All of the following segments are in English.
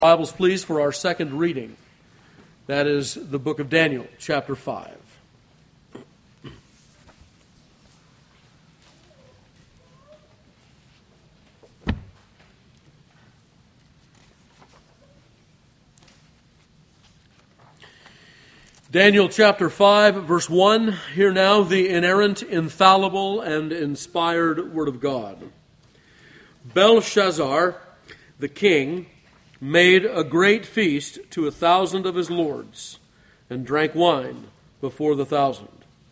Bibles, please, for our second reading. That is the book of Daniel, chapter 5. Daniel chapter 5, verse 1. Hear now the inerrant, infallible, and inspired word of God. Belshazzar, the king, made a great feast to 1,000 of his lords, and drank wine before the 1,000.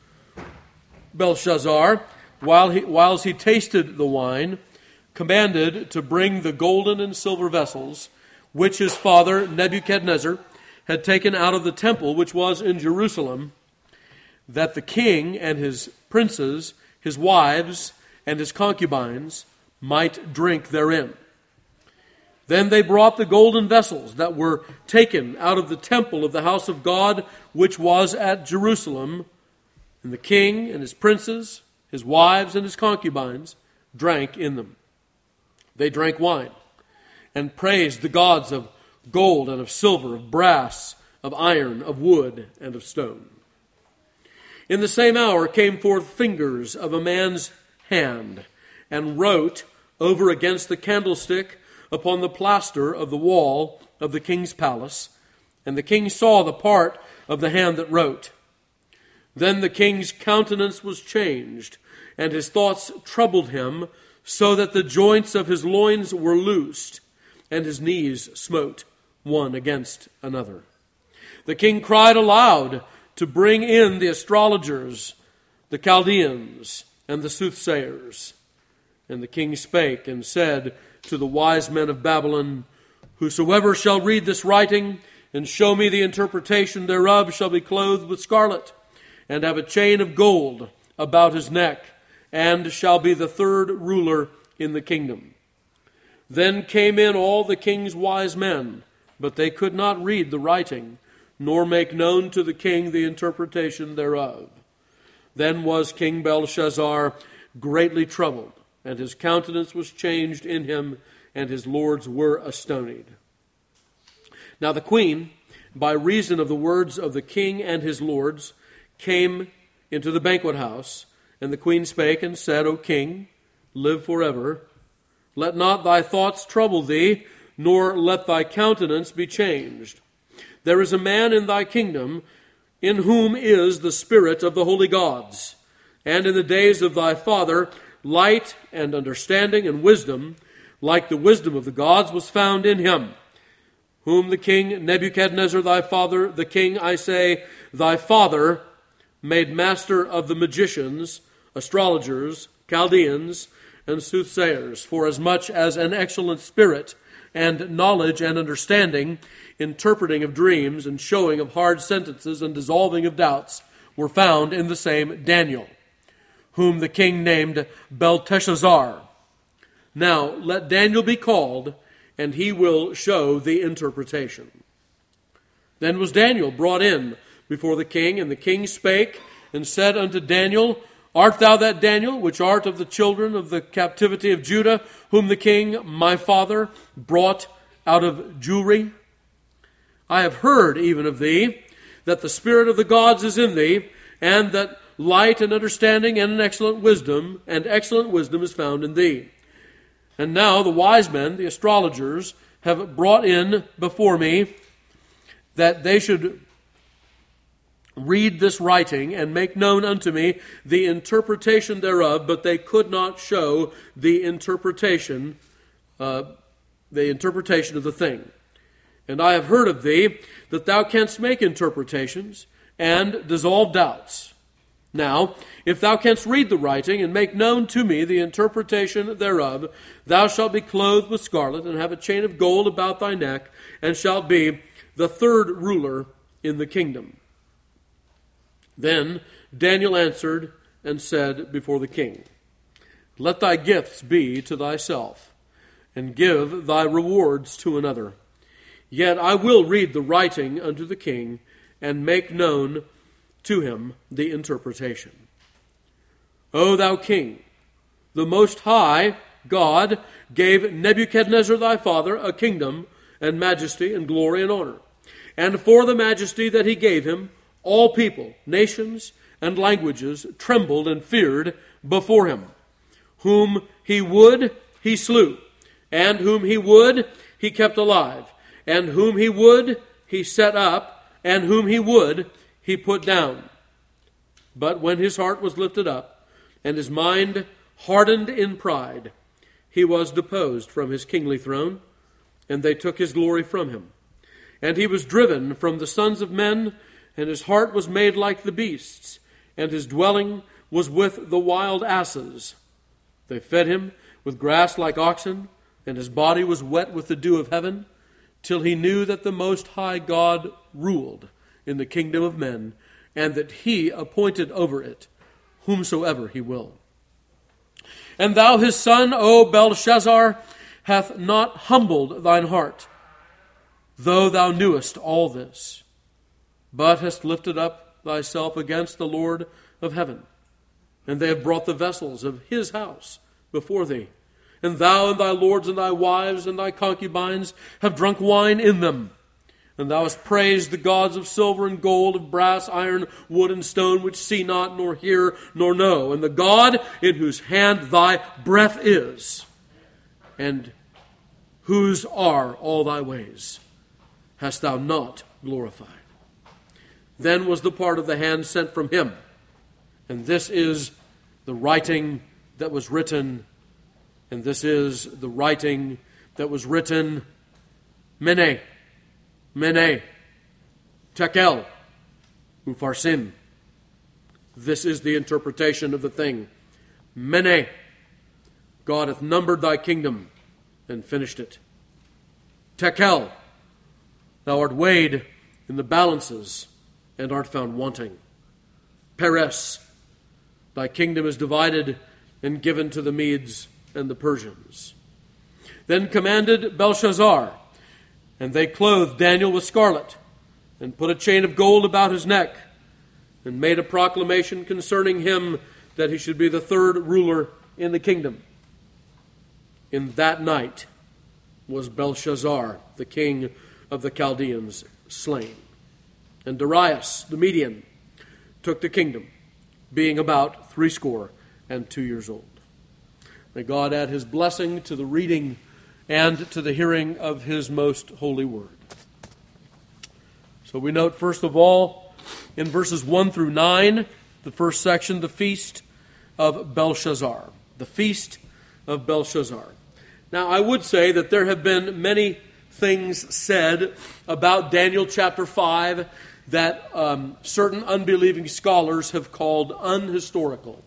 Belshazzar, whilst he tasted the wine, commanded to bring the golden and silver vessels, which his father Nebuchadnezzar had taken out of the temple which was in Jerusalem, that the king and his princes, his wives, and his concubines might drink therein. Then they brought the golden vessels that were taken out of the temple of the house of God, which was at Jerusalem, and the king and his princes, his wives, and his concubines drank in them. They drank wine, and praised the gods of gold and of silver, of brass, of iron, of wood, and of stone. In the same hour came forth fingers of a man's hand, and wrote over against the candlestick upon the plaster of the wall of the king's palace, and the king saw the part of the hand that wrote. Then the king's countenance was changed, and his thoughts troubled him, so that the joints of his loins were loosed, and his knees smote one against another. The king cried aloud to bring in the astrologers, the Chaldeans, and the soothsayers. And the king spake and said to the wise men of Babylon, whosoever shall read this writing and show me the interpretation thereof shall be clothed with scarlet, and have a chain of gold about his neck, and shall be the third ruler in the kingdom. Then came in all the king's wise men, but they could not read the writing, nor make known to the king the interpretation thereof. Then was King Belshazzar greatly troubled, and his countenance was changed in him, and his lords were astonied. Now the queen, by reason of the words of the king and his lords, came into the banquet house, and the queen spake and said, O king, live forever. Let not thy thoughts trouble thee, nor let thy countenance be changed. There is a man in thy kingdom, in whom is the spirit of the holy gods, and in the days of thy father light and understanding and wisdom, like the wisdom of the gods, was found in him, whom the king Nebuchadnezzar thy father, the king, I say, thy father, made master of the magicians, astrologers, Chaldeans, and soothsayers, forasmuch as an excellent spirit and knowledge and understanding, interpreting of dreams and showing of hard sentences and dissolving of doubts, were found in the same Daniel, whom the king named Belteshazzar. Now let Daniel be called, and he will show the interpretation. Then was Daniel brought in before the king, and the king spake and said unto Daniel, Art thou that Daniel, which art of the children of the captivity of Judah, whom the king my father brought out of Jewry? I have heard even of thee, that the spirit of the gods is in thee, and that light and understanding and an excellent wisdom is found in thee. And now the wise men, the astrologers, have brought in before me that they should read this writing and make known unto me the interpretation thereof, but they could not show the interpretation of the thing. And I have heard of thee that thou canst make interpretations and dissolve doubts. Now, if thou canst read the writing and make known to me the interpretation thereof, thou shalt be clothed with scarlet and have a chain of gold about thy neck, and shalt be the third ruler in the kingdom. Then Daniel answered and said before the king, Let thy gifts be to thyself, and give thy rewards to another. Yet I will read the writing unto the king, and make known to him the interpretation. O thou king, the Most High God gave Nebuchadnezzar thy father a kingdom and majesty and glory and honor. And for the majesty that he gave him, all people, nations, and languages trembled and feared before him. Whom he would, he slew, and whom he would, he kept alive, and whom he would, he set up, and whom he would, he put down. But when his heart was lifted up, and his mind hardened in pride, he was deposed from his kingly throne, and they took his glory from him. And he was driven from the sons of men, and his heart was made like the beasts, and his dwelling was with the wild asses. They fed him with grass like oxen, and his body was wet with the dew of heaven, till he knew that the Most High God ruled in the kingdom of men, and that he appointed over it whomsoever he will. And thou his son, O Belshazzar, hath not humbled thine heart, though thou knewest all this, but hast lifted up thyself against the Lord of heaven. And they have brought the vessels of his house before thee. And thou and thy lords and thy wives and thy concubines have drunk wine in them. And thou hast praised the gods of silver and gold, of brass, iron, wood, and stone, which see not, nor hear, nor know. And the God in whose hand thy breath is, and whose are all thy ways, hast thou not glorified. Then was the part of the hand sent from him. And this is the writing that was written. And this is the writing that was written. Mene, Mene, Tekel, Upharsin. This is the interpretation of the thing. Mene, God hath numbered thy kingdom and finished it. Tekel, thou art weighed in the balances and art found wanting. Peres, thy kingdom is divided and given to the Medes and the Persians. Then commanded Belshazzar, and they clothed Daniel with scarlet, and put a chain of gold about his neck, and made a proclamation concerning him that he should be the third ruler in the kingdom. In that night was Belshazzar, the king of the Chaldeans, slain. And Darius the Median took the kingdom, being about 62 years old. May God add his blessing to the reading and to the hearing of his most holy word. So we note, first of all, in verses 1 through 9, the first section, the feast of Belshazzar. The feast of Belshazzar. Now, I would say that there have been many things said about Daniel chapter 5 that certain unbelieving scholars have called unhistorical.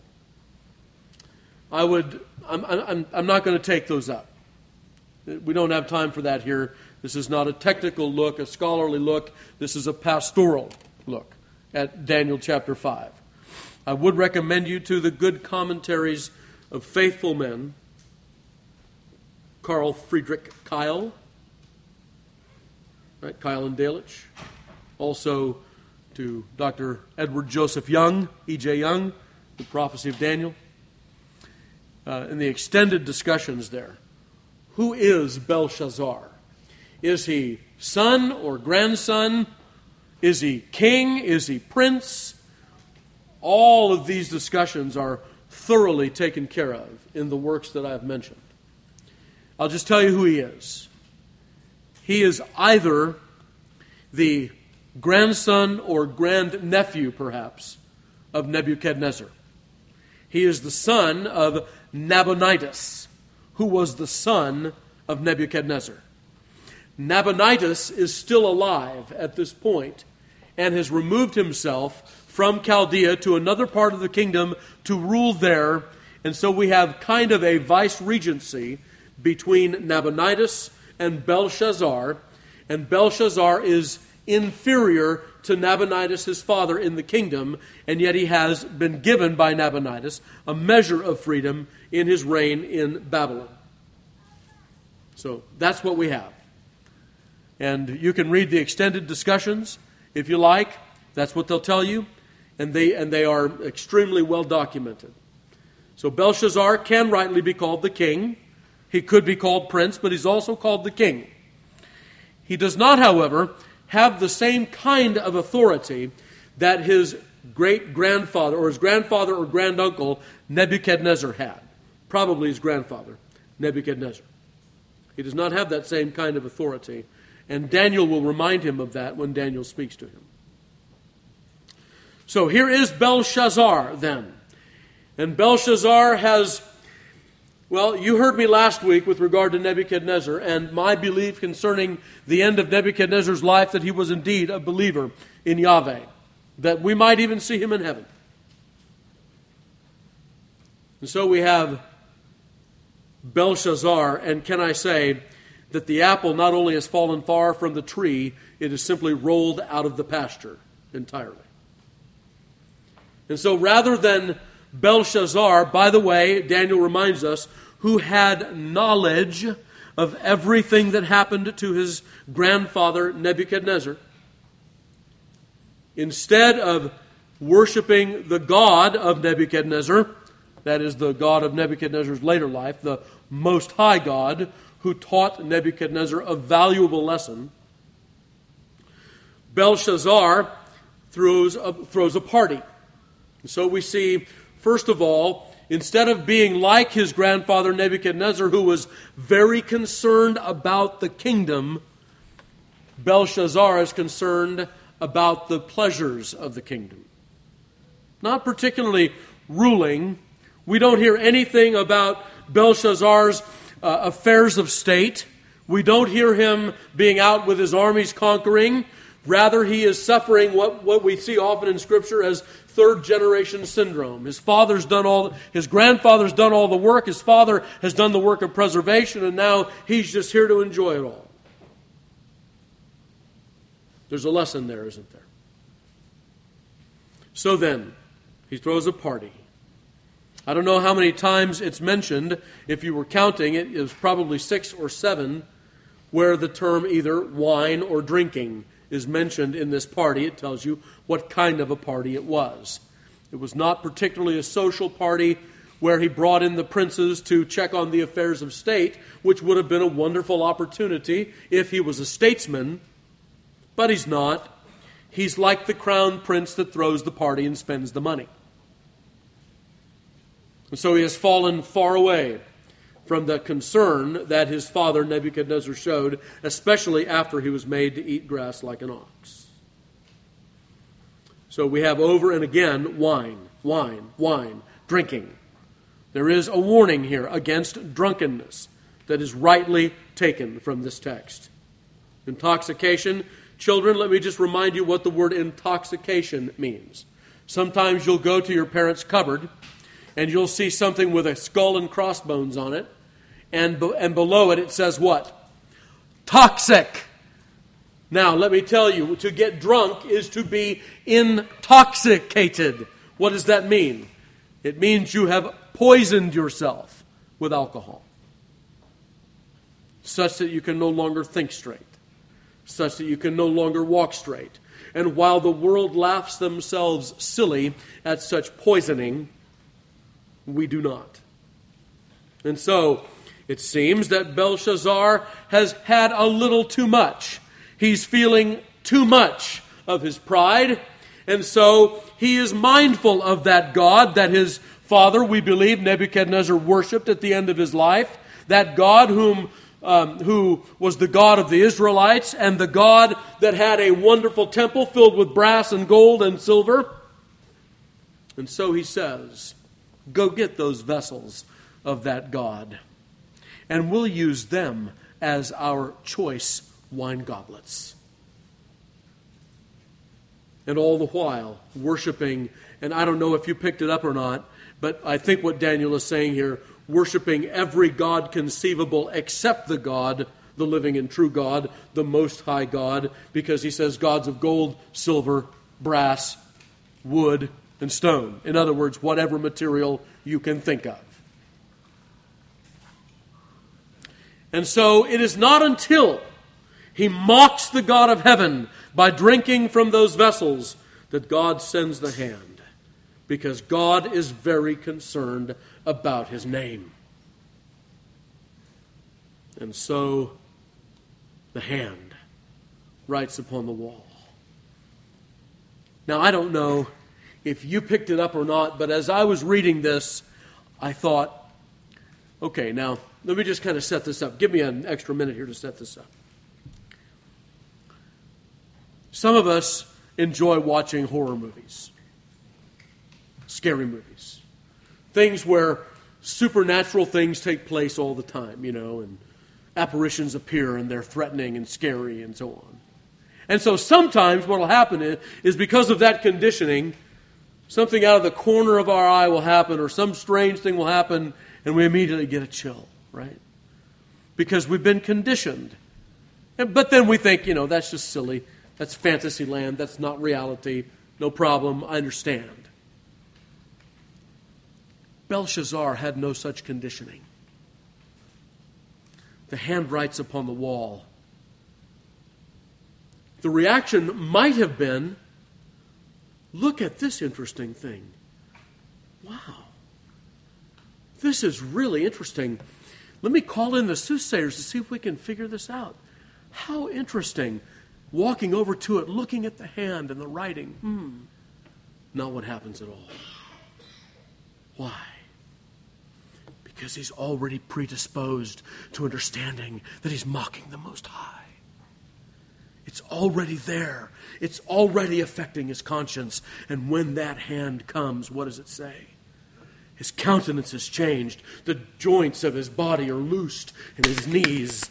I'm not going to take those up. We don't have time for that here. This is not a technical look, a scholarly look. This is a pastoral look at Daniel chapter 5. I would recommend you to the good commentaries of faithful men, Carl Friedrich Keil, right? Keil and Delitzsch. Also to Dr. Edward Joseph Young, E.J. Young, The Prophecy of Daniel. In the extended discussions there, who is Belshazzar? Is he son or grandson? Is he king? Is he prince? All of these discussions are thoroughly taken care of in the works that I have mentioned. I'll just tell you who he is. He is either the grandson or grandnephew, perhaps, of Nebuchadnezzar. He is the son of Nabonidus, who was the son of Nebuchadnezzar. Nabonidus is still alive at this point and has removed himself from Chaldea to another part of the kingdom to rule there. And so we have kind of a vice-regency between Nabonidus and Belshazzar. And Belshazzar is inferior to Nabonidus, his father, in the kingdom, and yet he has been given by Nabonidus a measure of freedom in his reign in Babylon. So that's what we have. And you can read the extended discussions if you like. That's what they'll tell you. And they are extremely well documented. So Belshazzar can rightly be called the king. He could be called prince, but he's also called the king. He does not, however, have the same kind of authority that his great-grandfather or his grandfather or granduncle Nebuchadnezzar had. Probably his grandfather, Nebuchadnezzar. He does not have that same kind of authority, and Daniel will remind him of that when Daniel speaks to him. So here is Belshazzar then. And Belshazzar has, well, you heard me last week with regard to Nebuchadnezzar and my belief concerning the end of Nebuchadnezzar's life, that he was indeed a believer in Yahweh, that we might even see him in heaven. And so we have Belshazzar, and can I say that the apple not only has fallen far from the tree, it is simply rolled out of the pasture entirely. And so rather than Belshazzar, by the way, Daniel reminds us, who had knowledge of everything that happened to his grandfather Nebuchadnezzar, instead of worshiping the God of Nebuchadnezzar, that is the God of Nebuchadnezzar's later life, the Most High God, who taught Nebuchadnezzar a valuable lesson, Belshazzar throws a party. And so we see, first of all, instead of being like his grandfather Nebuchadnezzar, who was very concerned about the kingdom, Belshazzar is concerned about the pleasures of the kingdom. Not particularly ruling. We don't hear anything about Belshazzar's affairs of state. We don't hear him being out with his armies conquering. Rather, he is suffering what we see often in Scripture as third-generation syndrome. His grandfather's done all the work. His father has done the work of preservation, and now he's just here to enjoy it all. There's a lesson there, isn't there? So then, he throws a party. I don't know how many times it's mentioned. If you were counting, it was probably 6 or 7, where the term either wine or drinking is mentioned in this party. It tells you what kind of a party it was. It was not particularly a social party where he brought in the princes to check on the affairs of state, which would have been a wonderful opportunity if he was a statesman. But he's not. He's like the crown prince that throws the party and spends the money. And so he has fallen far away from the concern that his father Nebuchadnezzar showed, especially after he was made to eat grass like an ox. So we have over and again wine, drinking. There is a warning here against drunkenness that is rightly taken from this text. Intoxication. Children, let me just remind you what the word intoxication means. Sometimes you'll go to your parents' cupboard and you'll see something with a skull and crossbones on it, and below it says what? Toxic. Now, let me tell you, to get drunk is to be intoxicated. What does that mean? It means you have poisoned yourself with alcohol, such that you can no longer think straight, such that you can no longer walk straight. And while the world laughs themselves silly at such poisoning, we do not. And so, it seems that Belshazzar has had a little too much. He's feeling too much of his pride. And so, he is mindful of that God that his father, we believe, Nebuchadnezzar worshipped at the end of his life. That God who was the God of the Israelites, and the God that had a wonderful temple filled with brass and gold and silver. And so he says, go get those vessels of that God, and we'll use them as our choice wine goblets. And all the while, worshiping, and I don't know if you picked it up or not, but I think what Daniel is saying here, worshiping every God conceivable except the God, the living and true God, the Most High God, because he says gods of gold, silver, brass, wood, and stone. In other words, whatever material you can think of. And so it is not until he mocks the God of heaven by drinking from those vessels that God sends the hand, because God is very concerned about his name. And so the hand. writes upon the wall. Now, I don't know if you picked it up or not, but as I was reading this, I thought, okay, now, let me just kind of set this up. Give me an extra minute here to set this up. Some of us enjoy watching horror movies, scary movies, things where supernatural things take place all the time, and apparitions appear and they're threatening and scary and so on. And so sometimes what will happen is because of that conditioning, something out of the corner of our eye will happen or some strange thing will happen and we immediately get a chill, right? Because we've been conditioned. But then we think, that's just silly. That's fantasy land. That's not reality. No problem. I understand. Belshazzar had no such conditioning. The hand writes upon the wall. The reaction might have been, look at this interesting thing. Wow. This is really interesting. Let me call in the soothsayers to see if we can figure this out. How interesting. Walking over to it, looking at the hand and the writing. Not what happens at all. Why? Because he's already predisposed to understanding that he's mocking the Most High. It's already there. It's already affecting his conscience. And when that hand comes, what does it say? His countenance has changed. The joints of his body are loosed, and his knees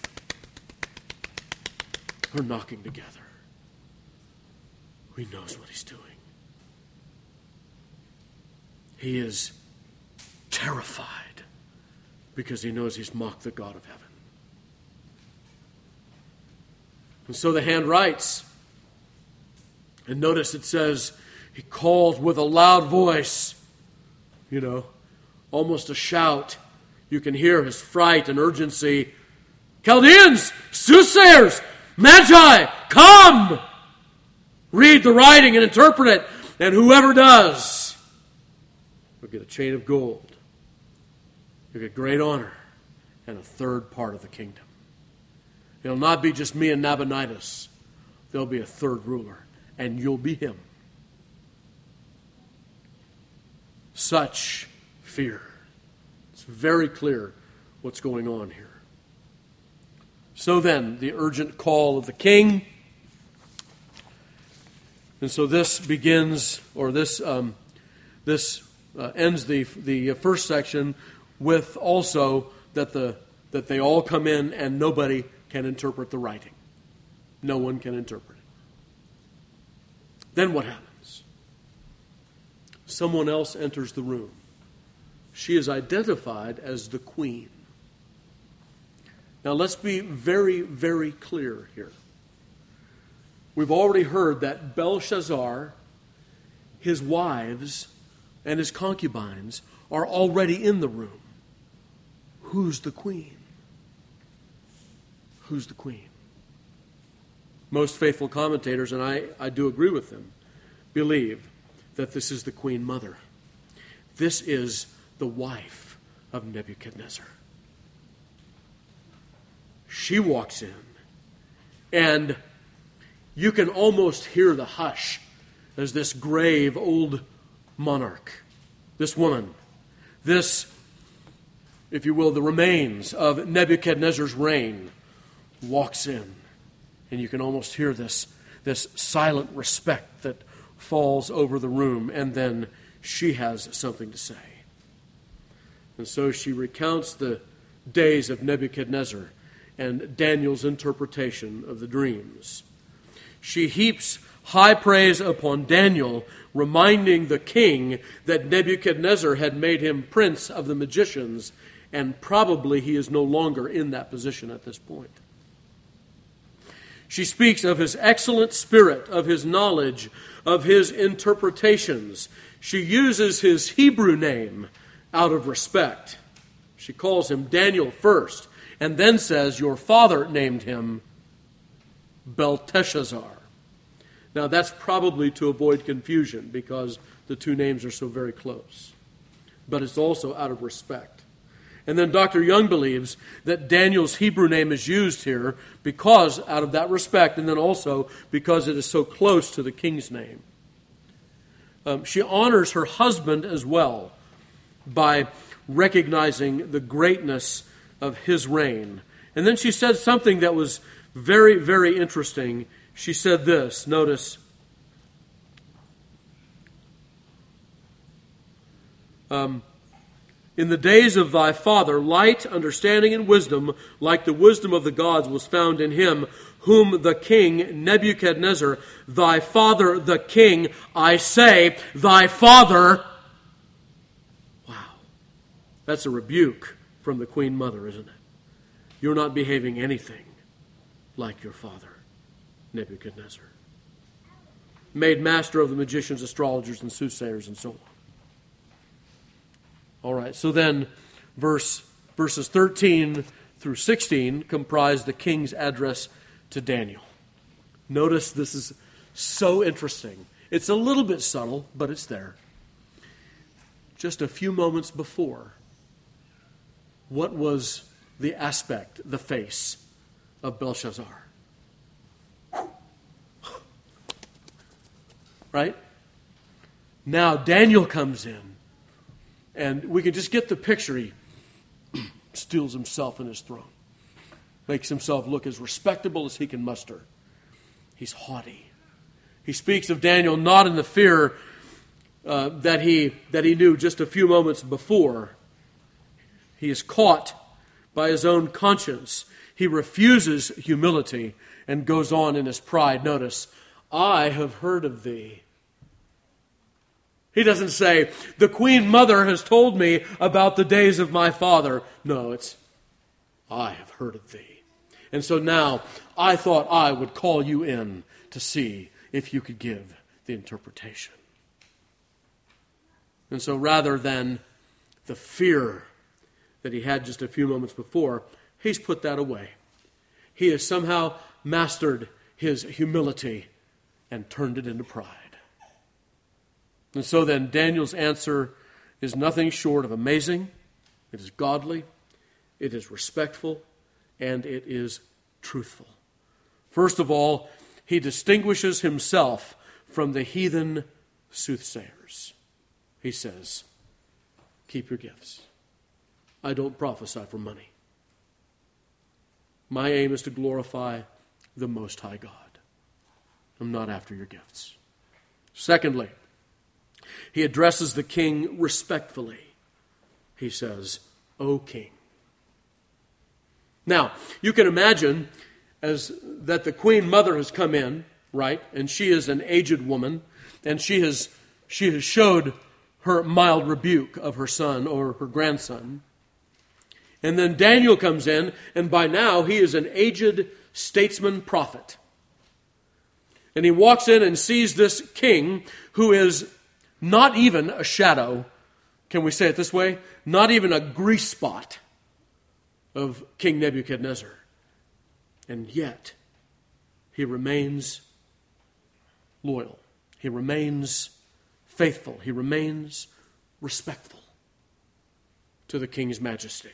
are knocking together. He knows what he's doing. He is terrified because he knows he's mocked the God of heaven. And so the hand writes. And notice it says, he called with a loud voice, almost a shout. You can hear his fright and urgency. Chaldeans, soothsayers, Magi, come! Read the writing and interpret it, and whoever does will get a chain of gold. You'll get great honor and a third part of the kingdom. It'll not be just me and Nabonidus. There'll be a third ruler, and you'll be him. Such fear. It's very clear what's going on here. So then, the urgent call of the king. And so this begins, or this ends the first section with also that they all come in and nobody can interpret the writing. No one can interpret it. Then what happens? Someone else enters the room. She is identified as the queen. Now let's be very, very clear here. We've already heard that Belshazzar, his wives, and his concubines are already in the room. Who's the queen? Who's the queen? Most faithful commentators, and I do agree with them, believe that this is the queen mother. This is the wife of Nebuchadnezzar. She walks in, and you can almost hear the hush as this grave old monarch, this woman, this, if you will, the remains of Nebuchadnezzar's reign, walks in. And you can almost hear this silent respect that falls over the room, and then she has something to say. And so she recounts the days of Nebuchadnezzar and Daniel's interpretation of the dreams. She heaps high praise upon Daniel, reminding the king that Nebuchadnezzar had made him prince of the magicians, and probably he is no longer in that position at this point. She speaks of his excellent spirit, of his knowledge, of his interpretations. She uses his Hebrew name out of respect. She calls him Daniel first, and then says, your father named him Belteshazzar. Now that's probably to avoid confusion because the two names are so very close. But it's also out of respect. And then Dr. Young believes that Daniel's Hebrew name is used here because, out of that respect, and then also because it is so close to the king's name. She honors her husband as well by recognizing the greatness of his reign. And then she said something that was very, very interesting. She said this, notice, in the days of thy father, light, understanding, and wisdom, like the wisdom of the gods, was found in him, whom the king Nebuchadnezzar, thy father the king, I say, thy father. Wow. That's a rebuke from the queen mother, isn't it? You're not behaving anything like your father, Nebuchadnezzar. Made master of the magicians, astrologers, and soothsayers, and so on. All right, so then verses 13 through 16 comprise the king's address to Daniel. Notice this is so interesting. It's a little bit subtle, but it's there. Just a few moments before, what was the aspect, the face of Belshazzar? Right? Now Daniel comes in. And we can just get the picture. He steals himself in his throne. Makes himself look as respectable as he can muster. He's haughty. He speaks of Daniel not in the fear that he knew just a few moments before. He is caught by his own conscience. He refuses humility and goes on in his pride. Notice, I have heard of thee. He doesn't say, the queen mother has told me about the days of my father. No, it's, I have heard of thee. And so now, I thought I would call you in to see if you could give the interpretation. And so rather than the fear that he had just a few moments before, he's put that away. He has somehow mastered his humility and turned it into pride. And so then Daniel's answer is nothing short of amazing. It is godly, it is respectful, and it is truthful. First of all, he distinguishes himself from the heathen soothsayers. He says, keep your gifts. I don't prophesy for money. My aim is to glorify the Most High God. I'm not after your gifts. Secondly, he addresses the king respectfully. He says, O king. Now, you can imagine as that the queen mother has come in, right? And she is an aged woman, and she has showed her mild rebuke of her son or her grandson. And then Daniel comes in, and by now he is an aged statesman prophet. And he walks in and sees this king who is not even a shadow, can we say it this way? Not even a grease spot of King Nebuchadnezzar. And yet, he remains loyal. He remains faithful. He remains respectful to the king's majesty.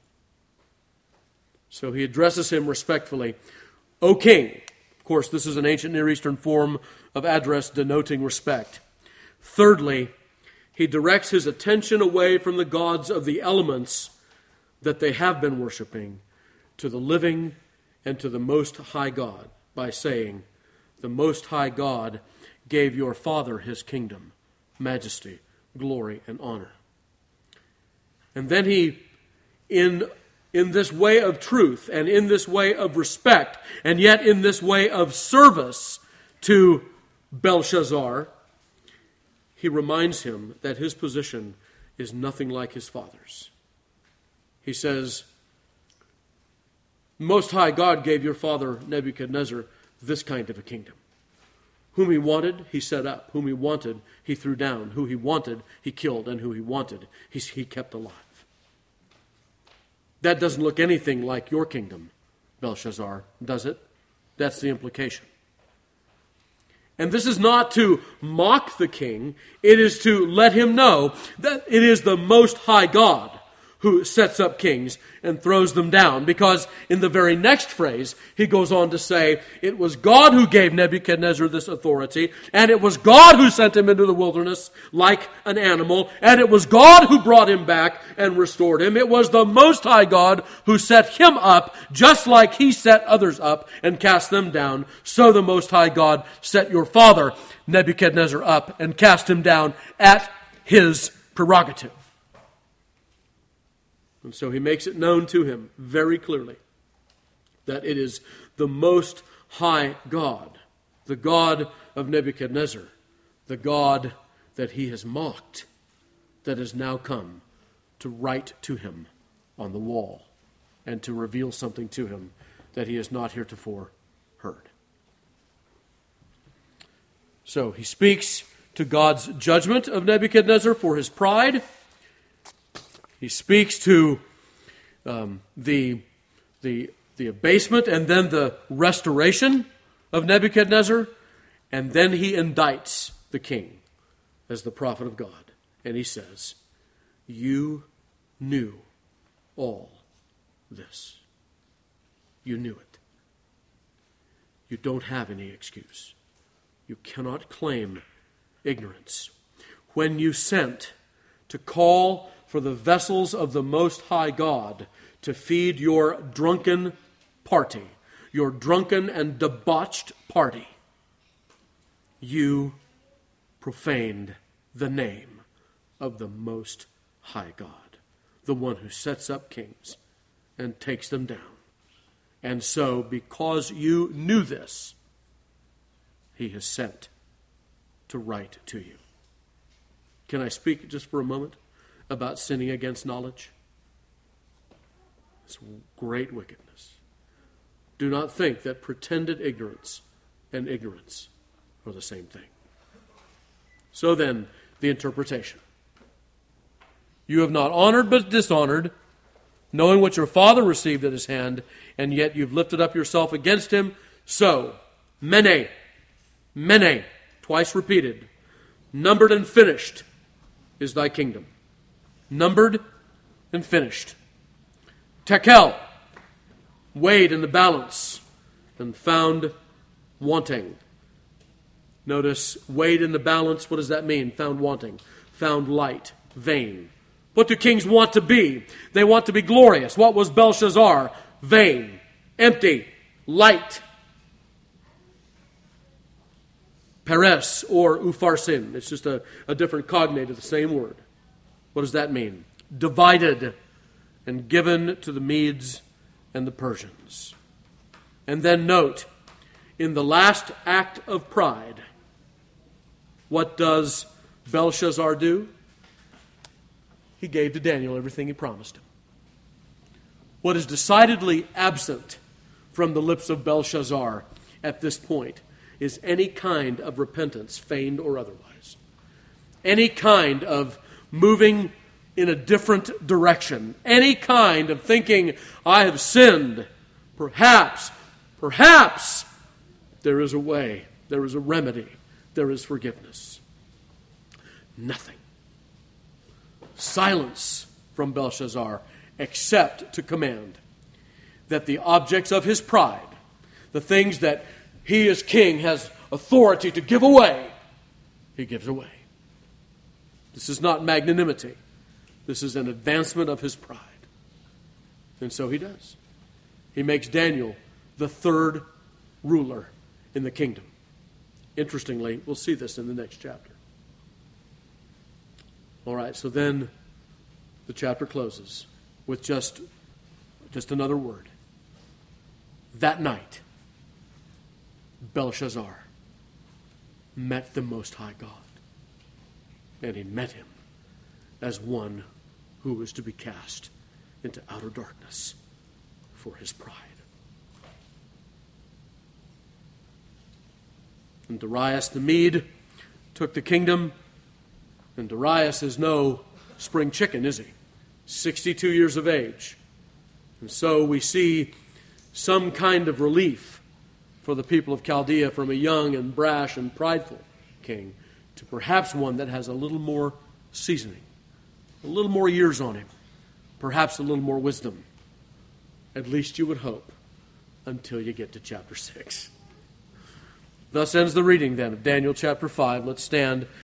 So he addresses him respectfully. O king. Of course, this is an ancient Near Eastern form of address denoting respect. Thirdly, he directs his attention away from the gods of the elements that they have been worshiping to the living and to the Most High God by saying, the Most High God gave your father his kingdom, majesty, glory, and honor. And then he, in this way of truth and in this way of respect and yet in this way of service to Belshazzar, he reminds him that his position is nothing like his father's. He says, Most High God gave your father Nebuchadnezzar this kind of a kingdom. Whom he wanted, he set up. Whom he wanted, he threw down. Who he wanted, he killed. And who he wanted, he kept alive. That doesn't look anything like your kingdom, Belshazzar, does it? That's the implication. And this is not to mock the king. It is to let him know that it is the Most High God who sets up kings and throws them down. Because in the very next phrase, he goes on to say, it was God who gave Nebuchadnezzar this authority, and it was God who sent him into the wilderness like an animal, and it was God who brought him back and restored him. It was the Most High God who set him up, just like he set others up and cast them down. So the Most High God set your father, Nebuchadnezzar, up and cast him down at his prerogative. And so he makes it known to him very clearly that it is the Most High God, the God of Nebuchadnezzar, the God that he has mocked, that has now come to write to him on the wall and to reveal something to him that he has not heretofore heard. So he speaks to God's judgment of Nebuchadnezzar for his pride. He speaks to the abasement and then the restoration of Nebuchadnezzar, and then he indicts the king as the prophet of God. And he says, you knew all this. You knew it. You don't have any excuse. You cannot claim ignorance. When you sent to call for the vessels of the Most High God to feed your drunken party, your drunken and debauched party, you profaned the name of the Most High God, the one who sets up kings and takes them down. And so, because you knew this, he has sent to write to you. Can I speak just for a moment about sinning against knowledge? It's great wickedness. Do not think that pretended ignorance and ignorance are the same thing. So then, the interpretation. You have not honored but dishonored, knowing what your father received at his hand, and yet you've lifted up yourself against him. So, mene, twice repeated, numbered and finished is thy kingdom. Numbered and finished. Tekel, weighed in the balance and found wanting. Notice, weighed in the balance, what does that mean? Found wanting. Found light, vain. What do kings want to be? They want to be glorious. What was Belshazzar? Vain, empty, light. Peres or Upharsin. It's just a different cognate of the same word. What does that mean? Divided and given to the Medes and the Persians. And then note, in the last act of pride, what does Belshazzar do? He gave to Daniel everything he promised him. What is decidedly absent from the lips of Belshazzar at this point is any kind of repentance, feigned or otherwise. Any kind of moving in a different direction. Any kind of thinking, I have sinned. Perhaps there is a way, there is a remedy, there is forgiveness. Nothing. Silence from Belshazzar, except to command that the objects of his pride, the things that he as king has authority to give away, he gives away. This is not magnanimity. This is an advancement of his pride. And so he does. He makes Daniel the third ruler in the kingdom. Interestingly, we'll see this in the next chapter. All right, so then the chapter closes with just another word. That night, Belshazzar met the Most High God. And he met him as one who was to be cast into outer darkness for his pride. And Darius the Mede took the kingdom. And Darius is no spring chicken, is he? 62 years of age. And so we see some kind of relief for the people of Chaldea from a young and brash and prideful king to perhaps one that has a little more seasoning, a little more years on him, perhaps a little more wisdom. At least you would hope, until you get to chapter 6. Thus ends the reading then of Daniel chapter 5. Let's stand